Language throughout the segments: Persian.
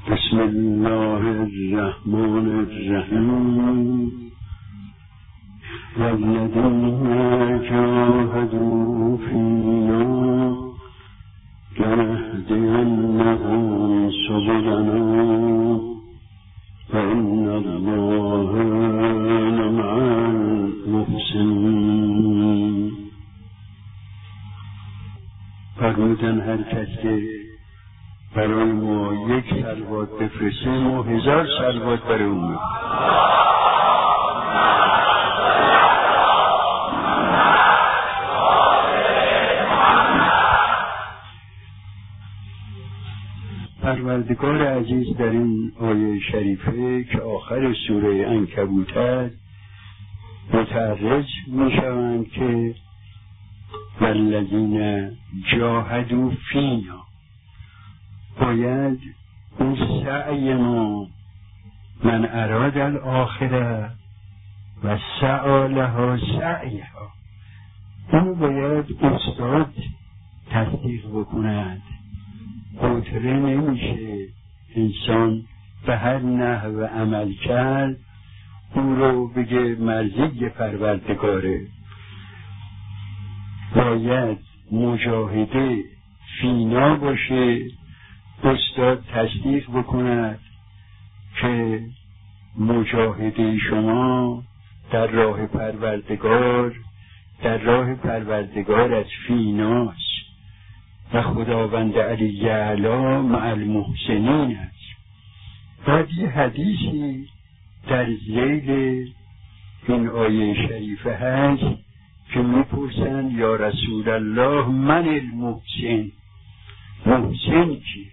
بسم الله الرحمن الرحیم والذین جاهدوا فینا لنهدینهم سبلنا فإن الله لمع المحسنین. فرمودن هر کس که برای ما یک صلوات بفرسته ما 1000 صلوات برای اون می‌فرستیم. پروردگار عزیز در این آیه شریفه که آخر سوره عنکبوت است متعرض می‌شوند که والذین جاهدوا فینا، باید اون سعی ما من اراد الاخره و سعی لها سعیها، اون باید استاد تصدیق بکند. قطره نمیشه انسان به هر نحو عمل کرد اون رو بگه مرضی پروردگاره. باید مجاهده فینا باشه، استاد تصدیق بکند که مجاهده شما در راه پروردگار از فیناست و خداوند علی اعلی مع المحسنین است. بعد یه حدیثی در ذیل این آیه شریفه هست که میپرسند یا رسول الله من المحسن، محسن کی؟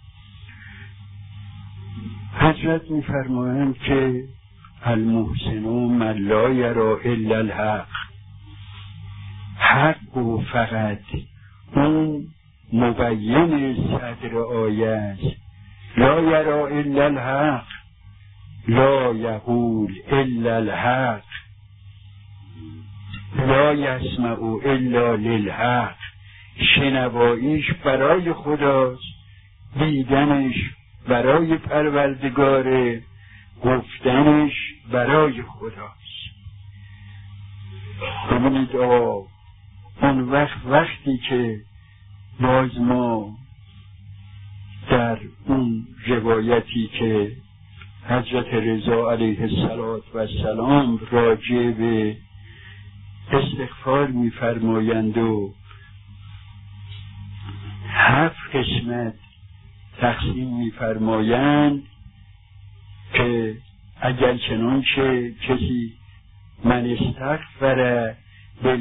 حضرت میفرمایند که المحسن من لا یرا الا الحق، حق و فقط اون مبین صدر آیه است. لا یرا الا الحق، لا یقول الا الحق، لا یسمع الا للحق. شنواییش برای خداست، دیدنش برای پروردگاره، گفتنش برای خداست. ببینید اون وقتی که باز ما در اون روایتی که حضرت رضا علیه السلام راجع به استغفار می‌فرمایند و 7 قسمت تقسیم می‌فرمایند که اگر چنانچه کسی من استغفر به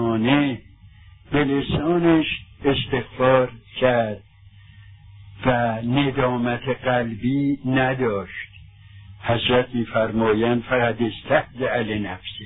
لسانش استغفار کرد و ندامت قلبی نداشت، حضرت می‌فرمایند فقط استهزأ لنفسه.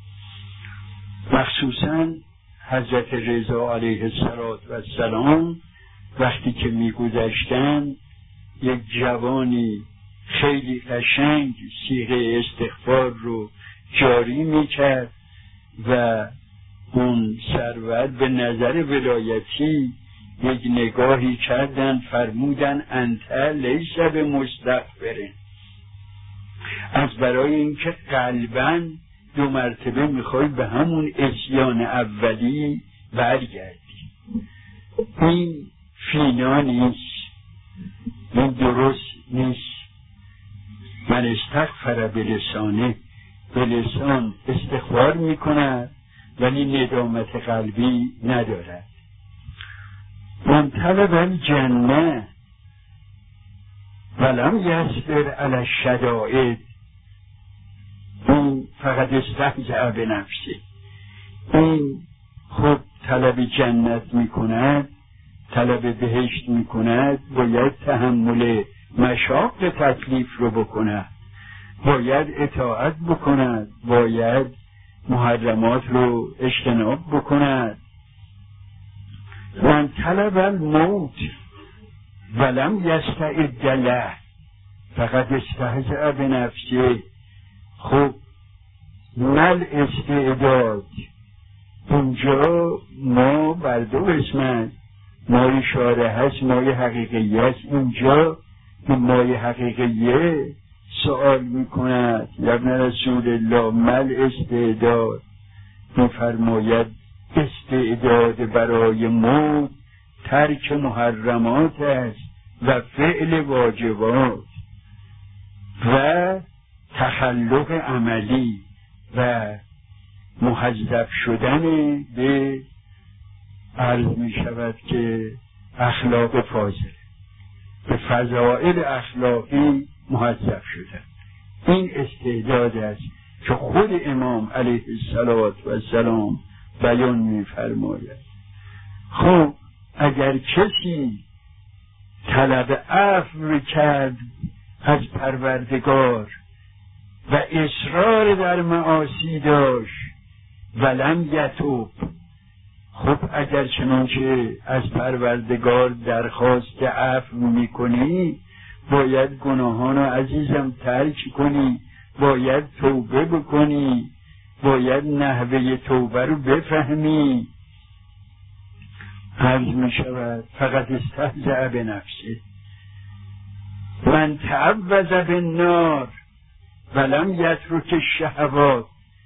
مخصوصاً حضرت رضا علیه السلام وقتی که میگذشتن یک جوانی خیلی قشنگ صیغه استغفار رو جاری میکرد و اون سرور به نظر ولایتی یک نگاهی کردن، فرمودن انت لیس بمستغفرین، از برای اینکه قلباً 2 مرتبه میخوای به همون عصیان اولی برگردی. این فینا نیست، این درست نیست. من استغفر به لسان استغفار میکند ولی ندامت قلبی ندارد. من طلب الجنه ولم یصبر علی الشدائد، این فقط استهزأ به نفسه. این خود طلب جنت میکند، طلب بهشت میکند، باید تحمل مشاق تکلیف رو بکند، باید اطاعت بکند، باید محرمات رو اجتناب بکند. من طلب الموت ولم یستعد له فقط استهزأ به نفسه. خب مل استعداد اونجا ما بر 2 قسمت، مای شاره هست، مای حقیقی هست. اینجا این مایه حقیقیه سوال میکند یا ابن رسول الله مل استعداد، میفرماید استعداد برای موت ترک محرمات است و فعل واجبات و تخلق عملی و محذب شدن به عرض می شود که اخلاق فاضله، به فضائل اخلاقی محذب شدن. این استعداد است که خود امام علیه السلام بیان می فرماید. خب اگر کسی طلب عفو کرد از پروردگار و اصرار در معاصی داشت ولم یتوب، خب اگر چنانچه از پروردگار درخواست عفو میکنی باید گناهانو عزیزم ترک کنی، باید توبه بکنی، باید نحوه توبه رو بفهمی. عرض می شود فقط استهزأ بنفسه، من تعوذ بالنار ولم یترک الشهوات،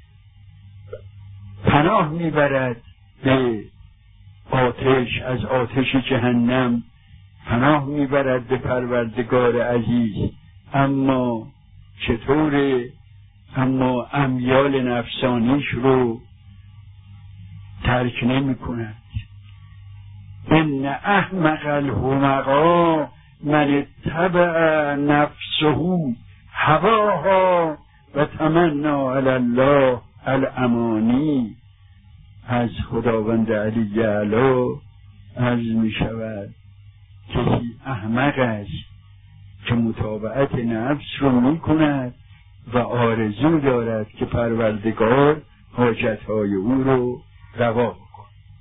پناه میبرد به آتش، از آتش جهنم پناه میبرد به پروردگار عزیز، اما چطوره؟ اما امیال نفسانیش رو ترک نمی کند. ان احمق الحمقا من اتبع نفسه هواها و تمنا علی الله الامانی. از خداوند علی اعلی عرض می شود کسی احمق است که متابعت نفس رو می کند و آرزو دارد که پروردگار حاجتهای او رو روا کند.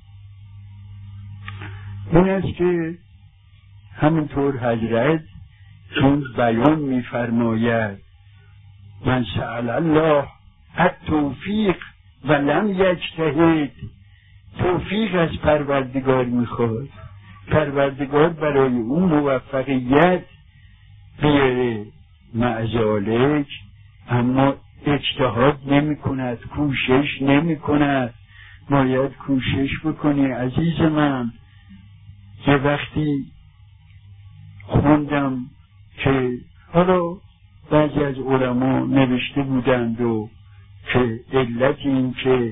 این است که همینطور حضرت چون بیان می فرماید من سأل الله التوفیق و لم یجتهد، توفیق از پروردگار میخواد، پروردگار برای اون موفقیت بیاره معذالک، اما اجتهاد نمی کند، کوشش نمی کند. باید کوشش بکنی عزیز من. یه وقتی خوندم که حالا بعضی از علما نوشته بودند و که علت این که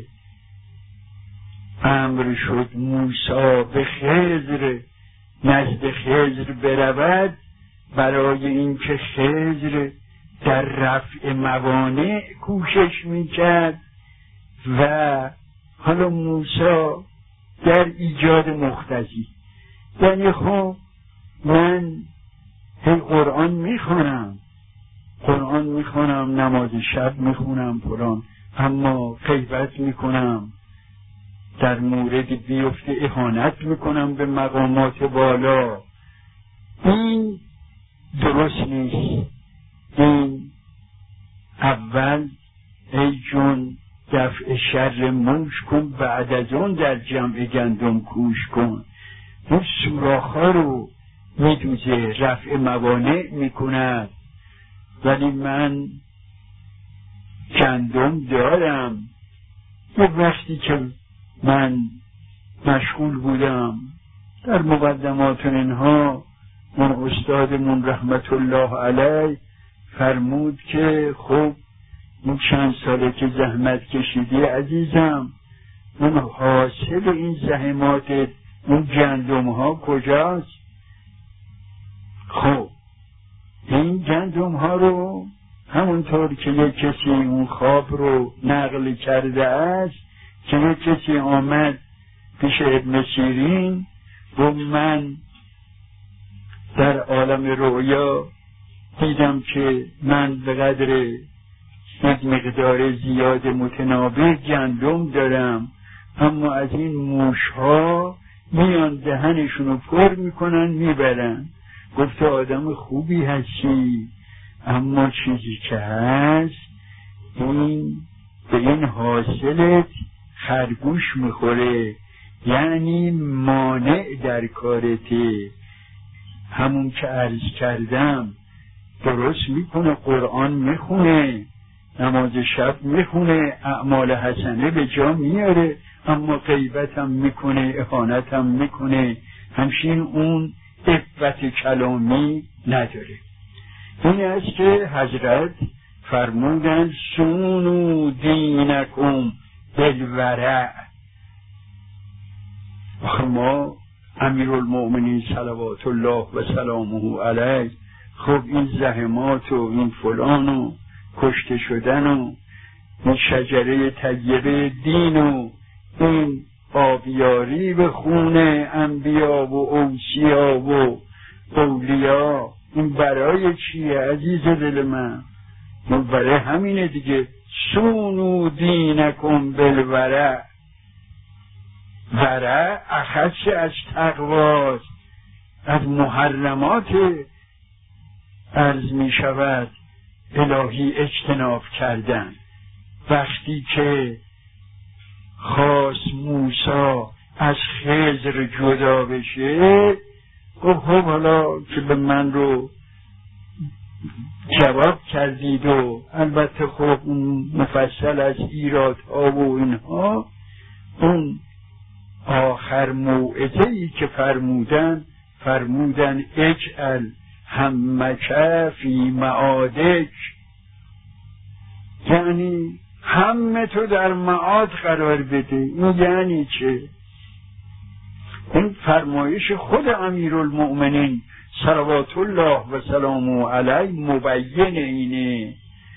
امر شد موسی به خضر نزد خضر برود برای این که خضر در رفع موانع کوشش میکرد و حالا موسی در ایجاد مقتضی. یعنی خب من قرآن میخونم نماز شب میخونم فلان، اما غیبت میکنم، در مورد بیفته اهانت میکنم به مقامات بالا. این درست نیست. این اول ای جون دفع شر موش کن، بعد از اون در جمع گندم کوش کن. این سوراخ‌ها رو میدوزه، رفع موانع میکند. ولی من گندم دارم. یه وقتی که من مشغول بودم در مقدمات اینها، من استادمون رحمت الله علیه فرمود که خب این چند ساله که زحمت کشیدی عزیزم، اون حاصل این زحمات اون گندم ها کجاست؟ خب این گندم ها رو همونطور که یک کسی اون خواب رو نقل کرده است که یک کسی آمد پیش ابن سیرین و من در عالم رویا دیدم که من به قدر یک مقدار زیاد متنابه گندم دارم، اما از این موش ها میان دهنشونو پر میکنن میبرن. گفت آدم خوبی هستی، اما چیزی که هست این به این حاصلت خرگوش میخوره، یعنی مانع در کارته. همون که عرض کردم درست میکنه، قرآن میخونه، نماز شب میخونه، اعمال حسنه به جا میاره، اما غیبت هم میکنه، اهانت هم میکنه، همچنین اون عفت کلامی نداره. این است که حضرت فرمودن سونو دینکم بالورع. آخه ما امیرالمؤمنین صلوات الله و سلامه علیه، خب این زحمات و این فلان و کشته شدن و این شجره طیبه دین و این آبیاری به خون انبیا و اوصیا و اولیا، این برای چیه عزیز دل من؟ این برای همینه دیگه. سونو دینکم بالورع. ورع اخذ از تقواست، از محرمات عرض می شود الهی اجتناب کردن. وقتی که خواست موسی از خضر جدا بشه، خب حالا که به من رو جواب کردید و البته خب اون مفصل از ایرادها و اینها، اون آخر موعظه‌ای که فرمودن اجعل همک فی معادک، یعنی همه تو در معاد قرار بده. این یعنی چه؟ این فرمایش خود امیرالمؤمنین صلوات الله و سلامه علیه مبین اینه.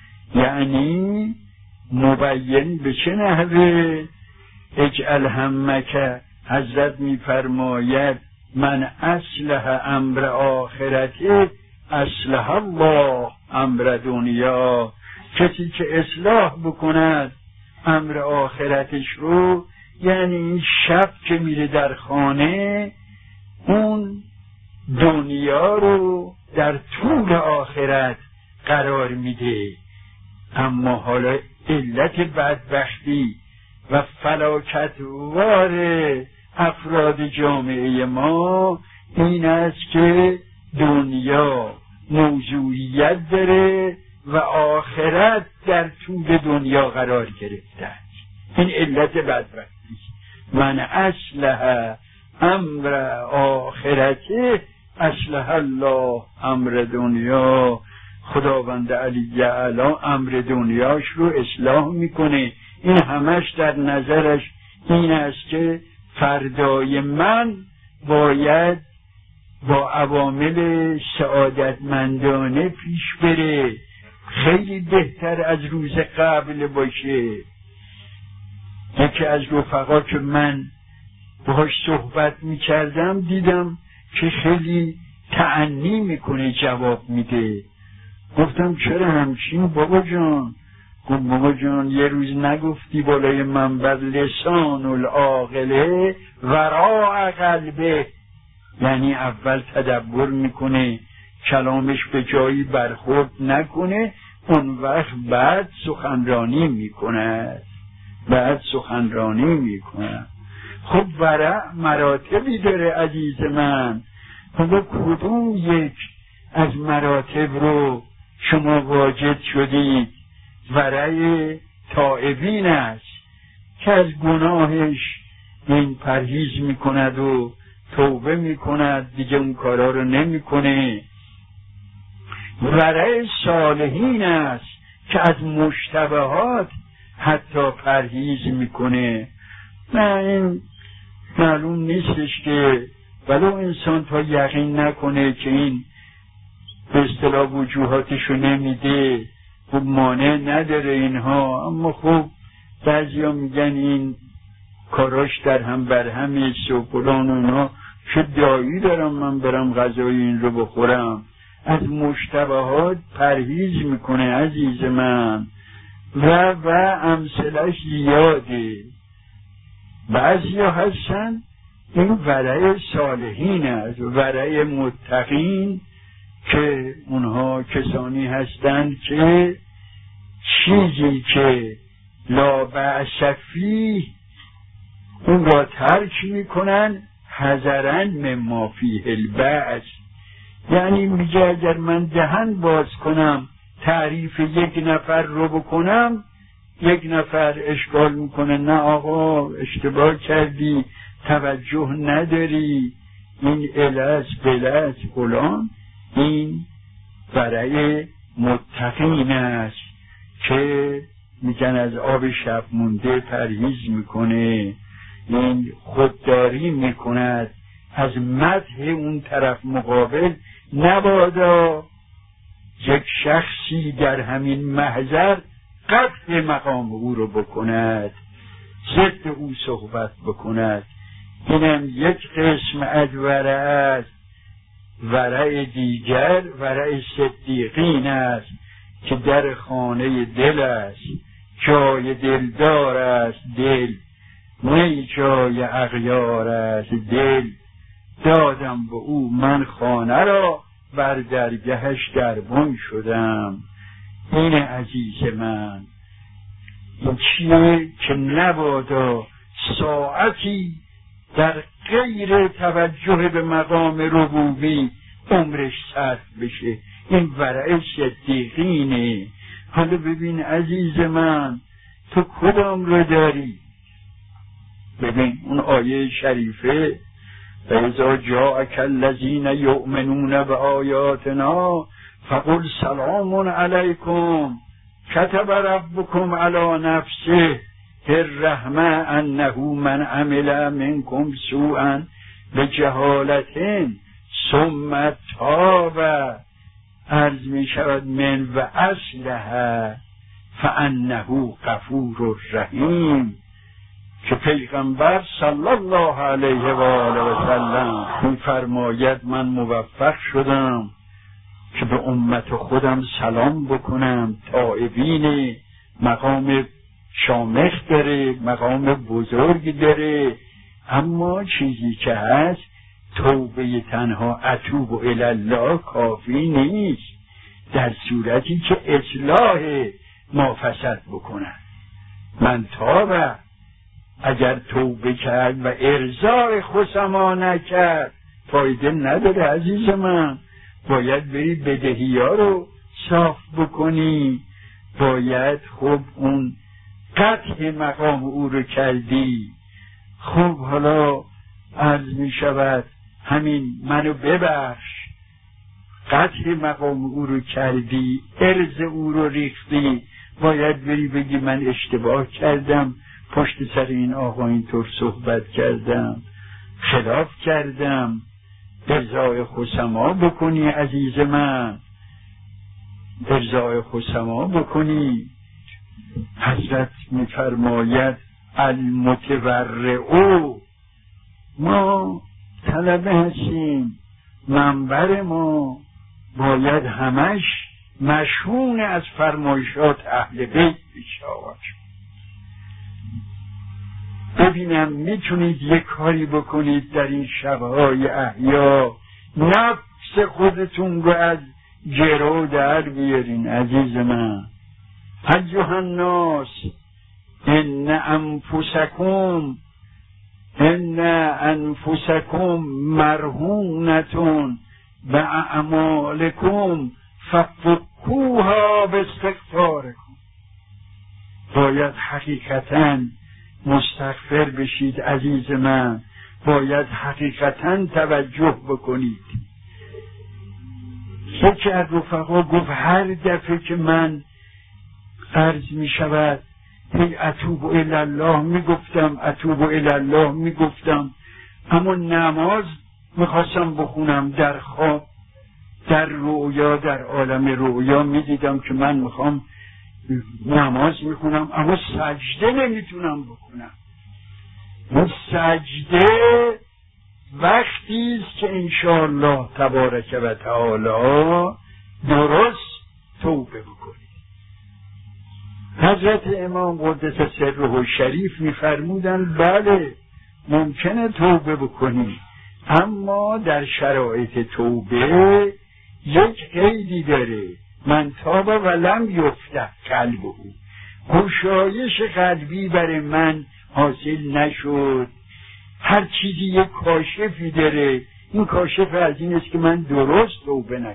یعنی مبین به چه نحوه؟ اجعل همک، حضرت می فرماید من اصلح امر آخرته اصلح الله امر دنیا. کسی که اصلاح بکند امر آخرتش رو، یعنی این شب که میره در خانه، اون دنیا رو در طول آخرت قرار میده. اما حالا علت بدبختی و فلاکتوار افراد جامعه ما این است که دنیا موضوعیت داره و آخرت در طول دنیا قرار گرفته است. این علت بدبختی. من اصلح امر آخرته اصلح الله امر دنیا. خداوند علی اعلی امر دنیاش رو اصلاح میکنه. این همش در نظرش این است که فردای من باید با عوامل سعادتمندانه پیش بره، خیلی بهتر از روز قبل باشه. یکی از رفقا که من باهاش صحبت میکردم دیدم که خیلی تأنی میکنه، جواب میده. گفتم چرا همچین بابا جان؟ گفت بابا جان یه روز نگفتی بالای منبر لسان العاقله وراء قلبه، یعنی اول تدبر میکنه، کلامش به جایی برخورد نکنه، اون وقت بعد سخنرانی میکنه. خب ورع مراتبی داره عزیز من. خب کدوم یک از مراتب رو شما واجد شدید؟ ورع تائبین است که از گناهش این پرهیز میکند و توبه میکند، دیگه اون کارا رو نمیکنه. ورع صالحین است که از مشتبهات حتی پرهیز میکنه. نه این معلوم نیستش که ولو انسان تا یقین نکنه که این به اصطلاح وجوهاتشو نمیده، خب مانع نداره اینها. اما خب بعضیا میگن این کاراش در هم بر هم و فلان و اینا، چه دایی دارم من برم غذای این رو بخورم؟ از مشتبهات پرهیز میکنه عزیز من. و امثلش زیاده. بعضیا هستن این ورع صالحین است، ورع متقین، که اونها کسانی هستند که چیزی که لا بأس فیه اون را ترک میکنن حذرا مما فیه البأس. یعنی میگه اگر من دهن باز کنم تعریف یک نفر رو بکنم، یک نفر اشکال میکنه نه آقا اشتباه کردی، توجه نداری، این الهس بلس فلان. این برای متقین است که میگن از آب شب مونده پرهیز میکنه، این خودداری میکند از مدح اون طرف مقابل. نبادا یک شخصی در همین محضر قطع مقام او رو بکند، ضد او صحبت بکند. اینم یک قسم از ورع است. ورع دیگر ورع صدیقین است که در خانه دل است، جای دلدار است دل، نه جای اغیار است دل. دادم به او من خانه را، بر درگهش دربان شدم. این عزیز من، این چیه که نبادا ساعتی در غیر توجه به مقام ربوبی عمرش صرف بشه. این ورع صدیقینه. حالا ببین عزیز من، تو کدام رو داری؟ ببین اون آیه شریفه فَإِذَا جَاءَكَ الَّذِينَ يُؤْمِنُونَ بِآيَاتِنَا فَقُلْ سَلَامٌ عَلَيْكُمْ كَتَبَ رَبُّكُمْ عَلَى نَفْسِهِ الرحمة أنه من عمل منكم سوءا بجهالة ثم تاب عرض می شود من و اصلح فانه غفور رحیم. که پیغمبر صلی الله علیه و آله و سلم می‌فرماید من موفق شدم که به امت خودم سلام بکنم. تائبین مقام شامخ داره، مقام بزرگ داره، اما چیزی که هست توبه تنها اتوب الی الله کافی نیست، در صورتی که اصلاح ما فسد بکنن. من تابه اگر توبه کرد و ارضاء خصما نکرد فایده نداره عزیز من. باید بری بدهی ها رو صاف بکنی، باید خب اون قطع مقام او رو کردی. خب حالا عرض می شود همین منو ببخش، قطع مقام او رو کردی، ارز او رو ریختی، باید بری بگی من اشتباه کردم، پشت سر این آقا اینطور صحبت کردم، خلاف کردم. ارضای خصما بکنی عزیز من، ارضای خصما بکنی. حضرت می‌فرماید المتورع، ما طلبه هستیم، منبر ما باید همش مشحون از فرمایشات اهل بیت بشود. ببینم میتونید یک کاری بکنید در این شبهای احیا، نفس خودتون رو از گرو در بیارین عزیز من. ایها الناس ان انفسکم مرهونة باعمالکم ففکوها باستغفارکم. باید حقیقتاً مستغفر بشید عزیز من، باید حقیقتاً توجه بکنید. یکی از رفقا گفت هر دفعه که من عرض می شود هی اتوب الی الله می گفتم، اما نماز میخواستم بخونم در خواب، در رؤیا، در عالم رؤیا می دیدم که من میخوام نماز میخونم اما سجده نمیتونم بکنم. اون سجده وقتی است که انشاءالله تبارک و تعالی درست توبه بکنید. حضرت امام قدس سره شریف میفرمودن بله ممکنه توبه بکنی، اما در شرایط توبه یک قیدی داره، من تاب ولم یفتح قلبه، گشایش قلبی برای من حاصل نشد. هر چیزی یک کاشفی داره، این کاشف از این است که من درست توبه نکردم.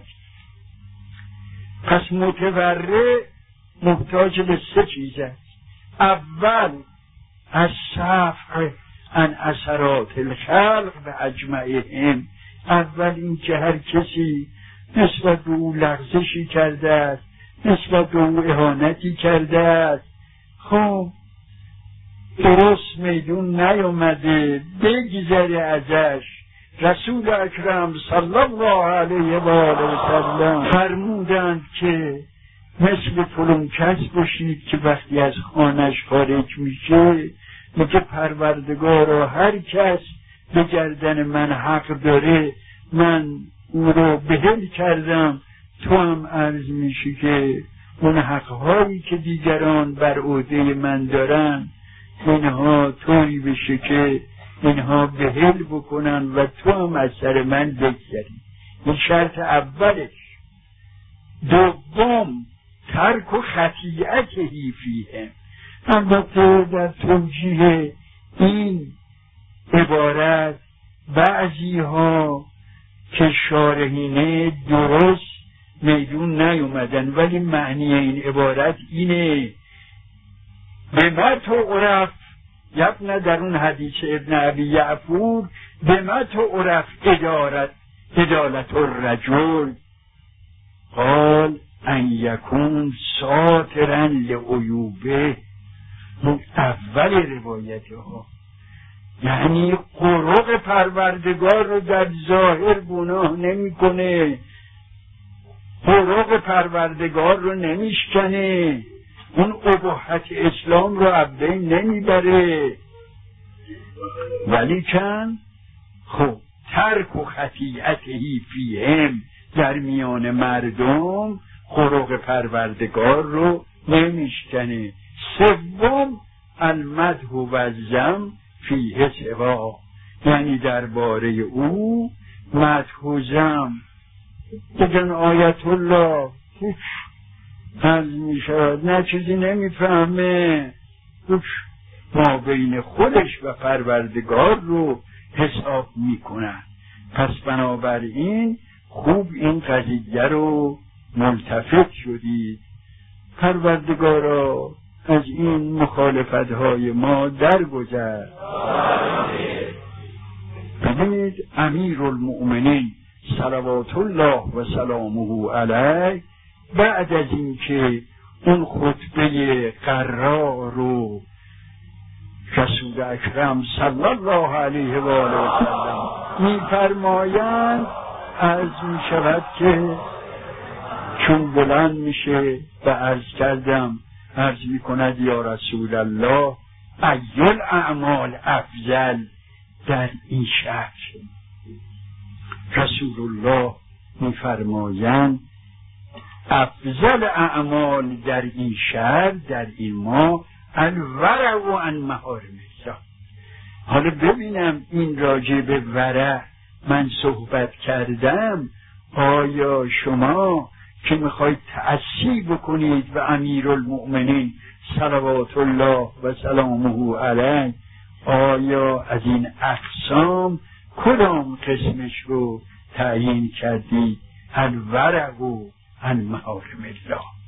پس متورع محتاج به 3 چیز است. اول از صفح عن اثرات الخلق به اجمعهم، اول این که هر کسی نسبت به او لغزشی کرده است، نسبت به او اهانتی کرده است، خب درست میدون نیامده بگذره ازش. رسول اکرم صلی الله علیه و آله و سلم فرمودند که مثل فلان کس باشید که وقتی از خانش خارج میشه میگه پروردگارا هر کس به گردن من حق داره من او رو بهل کردم، تو هم عرض میشی که اون حقهایی که دیگران بر عهده من دارن اینها طوری بشه که اینها بهل بکنن و تو هم از سر من بگذری. این شرط اولش. دوم ترک و خطیئته فیهم. البته در توجیه این عبارت بعضی ها که شارحینه درست میدون نیومدن، ولی معنی این عبارت اینه به ما تو عرف یبنه در اون حدیث ابن ابی یعفور به ما تو عرف ادالت الرجل قال ان یکون ساترا لعیوبه. اون اول روایت ها یعنی قرق پروردگار رو در ظاهر گناه نمی کنه، قرق پروردگار رو نمیشکنه، اون اباحت اسلام رو عبدین نمیبره، ولی کن خب ترک و خطیئتهی فیهم در میان مردم قرق پروردگار رو نمیشکنه. سوم المدح و الذم فیه سوا، یعنی درباره او مدح و ذم بگن آیت الله هیچ حل می شود، نه چیزی نمیفهمه، ما بین خودش و پروردگار رو حساب میکنن. پس بنابراین خوب این قضیه رو ملتفت شدید. پروردگارا از این مخالفت های ما درگذر. ببینید امیر المؤمنین صلوات الله و سلامه علیه بعد از این که اون خطبه قرار رو رسول اکرم صلی الله علیه و آله و سلم میفرمایند عرض می شود که چون بلند میشه و عرض می کند یا رسول الله ایل اعمال افضل در این شهر. رسول الله میفرمایند افضل اعمال در این شهر در این ماه الورع عن محارم الله. حالا ببینم این راجع به ورع من صحبت کردم، آیا شما که میخواید تأسی بکنید و امیر المؤمنین صلوات الله و سلامه علیه آیا از این اقسام کدام قسمش رو تعیین کردید؟ الورع عن محارم الله.